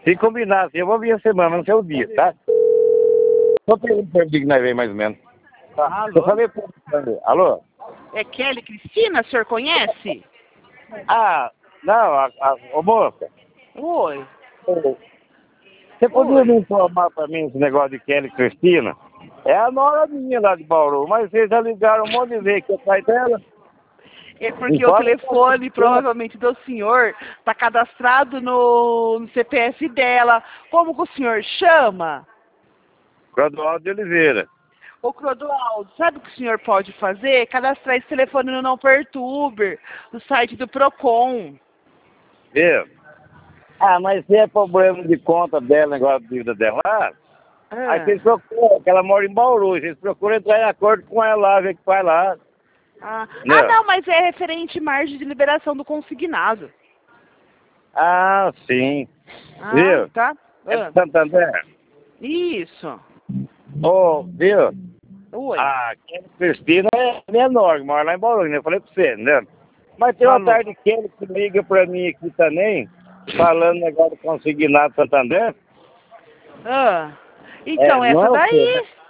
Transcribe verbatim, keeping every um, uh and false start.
Se combinar assim, eu vou vir a semana, não sei o dia, tá? Só perguntando que nós vem mais ou menos. Tá? Alô? Eu falei perguntando. Alô? É Kelly Cristina, o senhor conhece? Ah, não, a, a, ô moça. Oi. ô, Você podia Oi. me informar pra mim esse negócio de Kelly Cristina? É a nora minha lá de Bauru, mas vocês já ligaram um monte de vezes que é pai dela. É porque o Informa telefone, pra mim. provavelmente, do senhor está cadastrado no, no C P F dela. Como que o senhor chama? Clodoaldo de Oliveira. Ô, Clodoaldo, sabe o que o senhor pode fazer? Cadastrar esse telefone no Não Perturbe, no site do Procon. Viu? Ah, mas se é problema de conta dela, negócio de vida dela lá, aí Ah, vocês procuram, que ela mora em Bauru, vocês procuram entrar em acordo com ela lá, ver o que faz lá. ah, ah, Entendeu? não, mas é referente à margem de liberação do consignado. Ah, sim. Ah, Viu? tá. É de Ah, Santander. isso. Ô, viu? Oi. A Kelly Cristina é menor, mora lá em Bauru, né? Eu falei pra você, né? Mas tem uma Falou. tarde Kelly que liga pra mim aqui também, falando negócio do consignado Santander. Ah, É, então, não essa é o quê, né? daí.